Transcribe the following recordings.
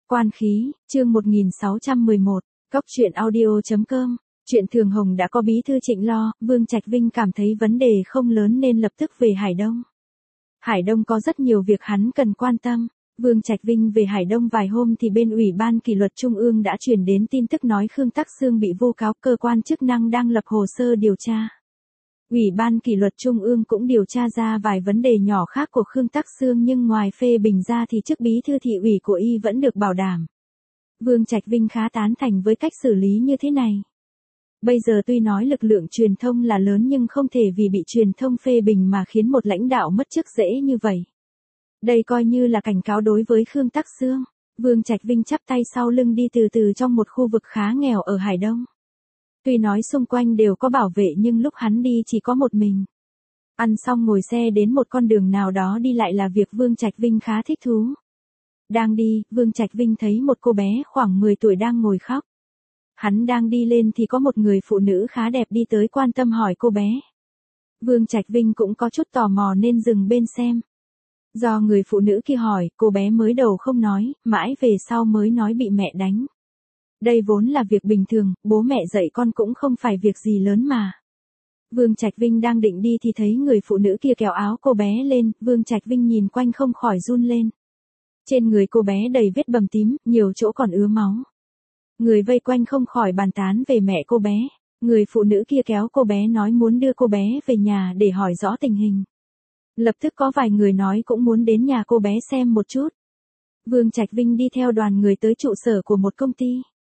Quan khí, chương 1611, Cóc truyện audio.com. Chuyện Thường Hồng đã có bí thư Trịnh lo, Vương Trạch Vinh cảm thấy vấn đề không lớn nên lập tức về Hải Đông. Hải Đông có rất nhiều việc hắn cần quan tâm. Vương Trạch Vinh về Hải Đông vài hôm thì bên Ủy ban Kỷ luật Trung ương đã truyền đến tin tức nói Khương Tắc Xương bị vu cáo, cơ quan chức năng đang lập hồ sơ điều tra. Ủy ban Kỷ luật Trung ương cũng điều tra ra vài vấn đề nhỏ khác của Khương Tắc Xương, nhưng ngoài phê bình ra thì chức bí thư thị ủy của y vẫn được bảo đảm. Vương Trạch Vinh khá tán thành với cách xử lý như thế này. Bây giờ tuy nói lực lượng truyền thông là lớn nhưng không thể vì bị truyền thông phê bình mà khiến một lãnh đạo mất chức dễ như vậy. Đây coi như là cảnh cáo đối với Khương Tắc Xương. Vương Trạch Vinh chắp tay sau lưng đi từ từ trong một khu vực khá nghèo ở Hải Đông. Tuy nói xung quanh đều có bảo vệ nhưng lúc hắn đi chỉ có một mình. Ăn xong ngồi xe đến một con đường nào đó đi lại là việc Vương Trạch Vinh khá thích thú. Đang đi, Vương Trạch Vinh thấy một cô bé khoảng 10 tuổi đang ngồi khóc. Hắn đang đi lên thì có một người phụ nữ khá đẹp đi tới quan tâm hỏi cô bé. Vương Trạch Vinh cũng có chút tò mò nên dừng bên xem. Do người phụ nữ kia hỏi, cô bé mới đầu không nói, mãi về sau mới nói bị mẹ đánh. Đây vốn là việc bình thường, bố mẹ dạy con cũng không phải việc gì lớn mà. Vương Trạch Vinh đang định đi thì thấy người phụ nữ kia kéo áo cô bé lên, Vương Trạch Vinh nhìn quanh không khỏi run lên. Trên người cô bé đầy vết bầm tím, nhiều chỗ còn ứa máu. Người vây quanh không khỏi bàn tán về mẹ cô bé. Người phụ nữ kia kéo cô bé nói muốn đưa cô bé về nhà để hỏi rõ tình hình. Lập tức có vài người nói cũng muốn đến nhà cô bé xem một chút. Vương Trạch Vinh đi theo đoàn người tới trụ sở của một công ty.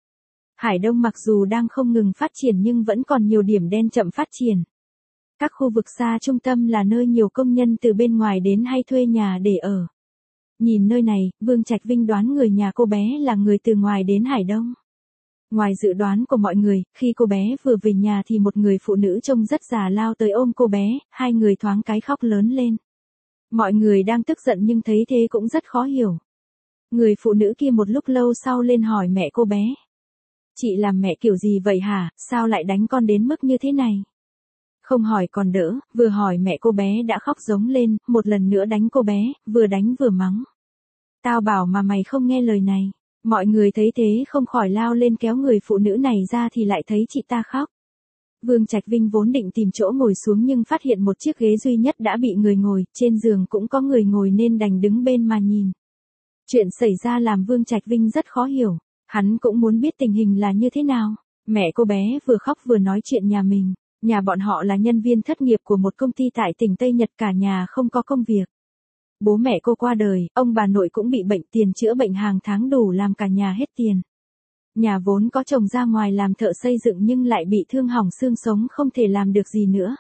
Hải Đông mặc dù đang không ngừng phát triển nhưng vẫn còn nhiều điểm đen chậm phát triển. Các khu vực xa trung tâm là nơi nhiều công nhân từ bên ngoài đến hay thuê nhà để ở. Nhìn nơi này, Vương Trạch Vinh đoán người nhà cô bé là người từ ngoài đến Hải Đông. Ngoài dự đoán của mọi người, khi cô bé vừa về nhà thì một người phụ nữ trông rất già lao tới ôm cô bé, hai người thoáng cái khóc lớn lên. Mọi người đang tức giận nhưng thấy thế cũng rất khó hiểu. Người phụ nữ kia một lúc lâu sau lên hỏi mẹ cô bé. Chị làm mẹ kiểu gì vậy hả, sao lại đánh con đến mức như thế này? Không hỏi còn đỡ, vừa hỏi mẹ cô bé đã khóc giống lên, một lần nữa đánh cô bé, vừa đánh vừa mắng. Tao bảo mà mày không nghe lời này. Mọi người thấy thế không khỏi lao lên kéo người phụ nữ này ra thì lại thấy chị ta khóc. Vương Trạch Vinh vốn định tìm chỗ ngồi xuống nhưng phát hiện một chiếc ghế duy nhất đã bị người ngồi, trên giường cũng có người ngồi nên đành đứng bên mà nhìn. Chuyện xảy ra làm Vương Trạch Vinh rất khó hiểu, hắn cũng muốn biết tình hình là như thế nào. Mẹ cô bé vừa khóc vừa nói chuyện nhà mình, nhà bọn họ là nhân viên thất nghiệp của một công ty tại tỉnh Tây Nhật, cả nhà không có công việc. Bố mẹ cô qua đời, ông bà nội cũng bị bệnh, tiền chữa bệnh hàng tháng đủ làm cả nhà hết tiền. Nhà vốn có chồng ra ngoài làm thợ xây dựng nhưng lại bị thương hỏng xương sống không thể làm được gì nữa.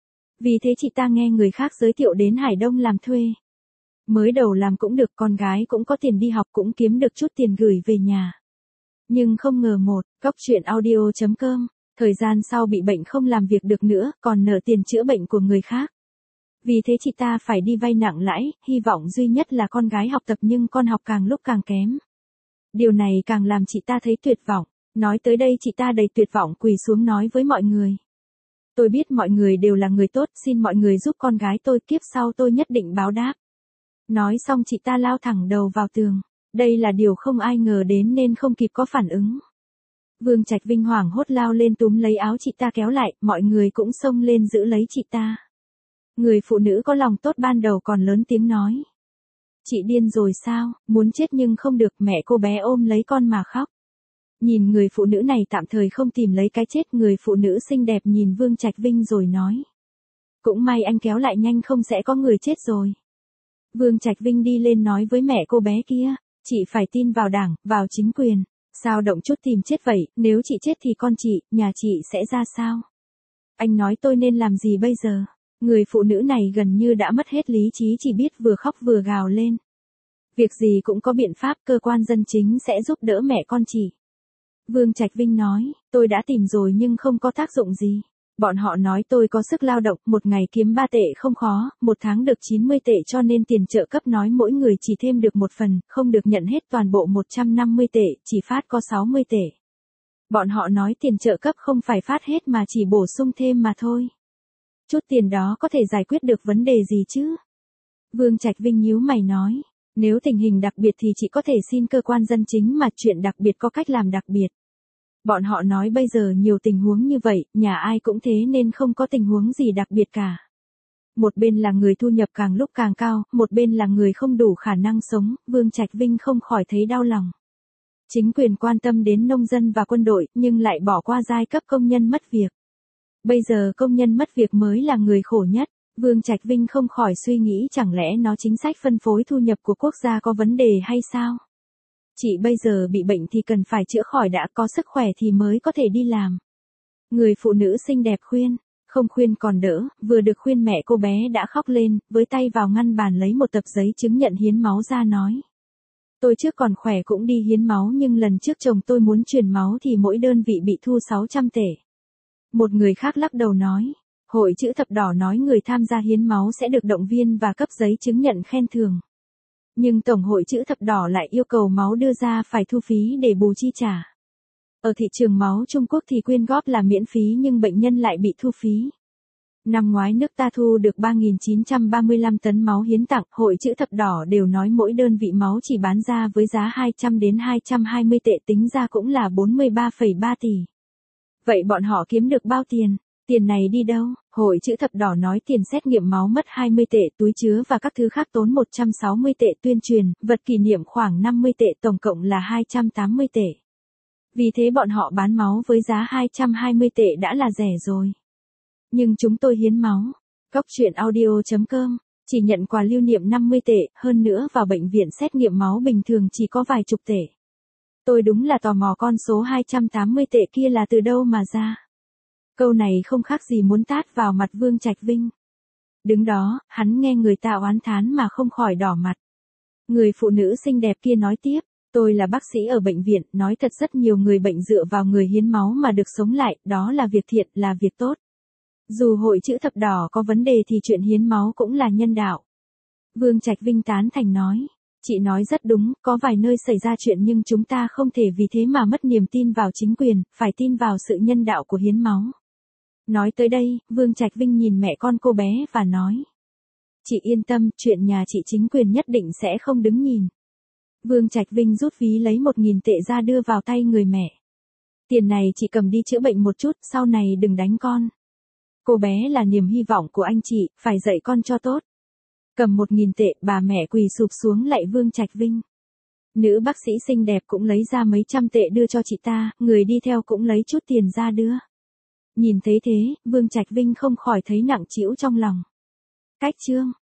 Vì thế chị ta nghe người khác giới thiệu đến Hải Đông làm thuê. Mới đầu làm cũng được, con gái cũng có tiền đi học, cũng kiếm được chút tiền gửi về nhà. Nhưng không ngờ Cóc truyện audio.com, thời gian sau bị bệnh không làm việc được nữa, còn nợ tiền chữa bệnh của người khác. Vì thế chị ta phải đi vay nặng lãi, hy vọng duy nhất là con gái học tập nhưng con học càng lúc càng kém. Điều này càng làm chị ta thấy tuyệt vọng. Nói tới đây chị ta đầy tuyệt vọng quỳ xuống nói với mọi người. Tôi biết mọi người đều là người tốt, xin mọi người giúp con gái tôi, kiếp sau tôi nhất định báo đáp. Nói xong chị ta lao thẳng đầu vào tường. Đây là điều không ai ngờ đến nên không kịp có phản ứng. Vương Trạch Vinh hoảng hốt lao lên túm lấy áo chị ta kéo lại, mọi người cũng xông lên giữ lấy chị ta. Người phụ nữ có lòng tốt ban đầu còn lớn tiếng nói. Chị điên rồi sao, muốn chết nhưng không được, mẹ cô bé ôm lấy con mà khóc. Nhìn người phụ nữ này tạm thời không tìm lấy cái chết, người phụ nữ xinh đẹp nhìn Vương Trạch Vinh rồi nói. Cũng may anh kéo lại nhanh không sẽ có người chết rồi. Vương Trạch Vinh đi lên nói với mẹ cô bé kia, chị phải tin vào đảng, vào chính quyền. Sao động chút tìm chết vậy, nếu chị chết thì con chị, nhà chị sẽ ra sao? Anh nói tôi nên làm gì bây giờ? Người phụ nữ này gần như đã mất hết lý trí, chỉ biết vừa khóc vừa gào lên. Việc gì cũng có biện pháp, cơ quan dân chính sẽ giúp đỡ mẹ con chị. Vương Trạch Vinh nói, tôi đã tìm rồi nhưng không có tác dụng gì. Bọn họ nói tôi có sức lao động, một ngày kiếm 3 tệ không khó, một tháng được 90 tệ cho nên tiền trợ cấp nói mỗi người chỉ thêm được một phần, không được nhận hết toàn bộ 150 tệ, chỉ phát có 60 tệ. Bọn họ nói tiền trợ cấp không phải phát hết mà chỉ bổ sung thêm mà thôi. Chút tiền đó có thể giải quyết được vấn đề gì chứ? Vương Trạch Vinh nhíu mày nói, Nếu tình hình đặc biệt thì chị có thể xin cơ quan dân chính mà chuyện đặc biệt có cách làm đặc biệt. Bọn họ nói bây giờ nhiều tình huống như vậy, nhà ai cũng thế nên không có tình huống gì đặc biệt cả. Một bên là người thu nhập càng lúc càng cao, một bên là người không đủ khả năng sống, Vương Trạch Vinh không khỏi thấy đau lòng. Chính quyền quan tâm đến nông dân và quân đội, nhưng lại bỏ qua giai cấp công nhân mất việc. Bây giờ công nhân mất việc mới là người khổ nhất. Vương Trạch Vinh không khỏi suy nghĩ chẳng lẽ nó chính sách phân phối thu nhập của quốc gia có vấn đề hay sao? Chị bây giờ bị bệnh thì cần phải chữa khỏi đã, có sức khỏe thì mới có thể đi làm. Người phụ nữ xinh đẹp khuyên, không khuyên còn đỡ, vừa được khuyên mẹ cô bé đã khóc lên, với tay vào ngăn bàn lấy một tập giấy chứng nhận hiến máu ra nói. Tôi trước còn khỏe cũng đi hiến máu nhưng lần trước chồng tôi muốn truyền máu thì mỗi đơn vị bị thu 600 tệ. Một người khác lắc đầu nói. Hội Chữ Thập Đỏ nói người tham gia hiến máu sẽ được động viên và cấp giấy chứng nhận khen thưởng. Nhưng Tổng hội Chữ Thập Đỏ lại yêu cầu máu đưa ra phải thu phí để bù chi trả. Ở thị trường máu Trung Quốc thì quyên góp là miễn phí nhưng bệnh nhân lại bị thu phí. Năm ngoái nước ta thu được 3.935 tấn máu hiến tặng, Hội Chữ Thập Đỏ đều nói mỗi đơn vị máu chỉ bán ra với giá 200 đến 220 tệ, tính ra cũng là 43,3 tỷ. Vậy bọn họ kiếm được bao tiền? Tiền này đi đâu? Hội Chữ Thập Đỏ nói tiền xét nghiệm máu mất 20 tệ, túi chứa và các thứ khác tốn 160 tệ, tuyên truyền, vật kỷ niệm khoảng 50 tệ, tổng cộng là 280 tệ. Vì thế bọn họ bán máu với giá 220 tệ đã là rẻ rồi. Nhưng chúng tôi hiến máu. Góc truyện audio.com chỉ nhận quà lưu niệm 50 tệ, hơn nữa vào bệnh viện xét nghiệm máu bình thường chỉ có vài chục tệ. Tôi đúng là tò mò con số 280 tệ kia là từ đâu mà ra. Câu này không khác gì muốn tát vào mặt Vương Trạch Vinh. Đứng đó, hắn nghe người ta oán thán mà không khỏi đỏ mặt. Người phụ nữ xinh đẹp kia nói tiếp, tôi là bác sĩ ở bệnh viện, nói thật rất nhiều người bệnh dựa vào người hiến máu mà được sống lại, đó là việc thiện, là việc tốt. Dù Hội Chữ Thập Đỏ có vấn đề thì chuyện hiến máu cũng là nhân đạo. Vương Trạch Vinh tán thành nói, chị nói rất đúng, có vài nơi xảy ra chuyện nhưng chúng ta không thể vì thế mà mất niềm tin vào chính quyền, phải tin vào sự nhân đạo của hiến máu. Nói tới đây, Vương Trạch Vinh nhìn mẹ con cô bé và nói. Chị yên tâm, chuyện nhà chị chính quyền nhất định sẽ không đứng nhìn. Vương Trạch Vinh rút ví lấy 1.000 tệ ra đưa vào tay người mẹ. Tiền này chị cầm đi chữa bệnh một chút, sau này đừng đánh con. Cô bé là niềm hy vọng của anh chị, phải dạy con cho tốt. Cầm 1.000 tệ, bà mẹ quỳ sụp xuống lạy Vương Trạch Vinh. Nữ bác sĩ xinh đẹp cũng lấy ra mấy trăm tệ đưa cho chị ta, người đi theo cũng lấy chút tiền ra đưa. Nhìn thấy thế, Vương Trạch Vinh không khỏi thấy nặng trĩu trong lòng. Cách chương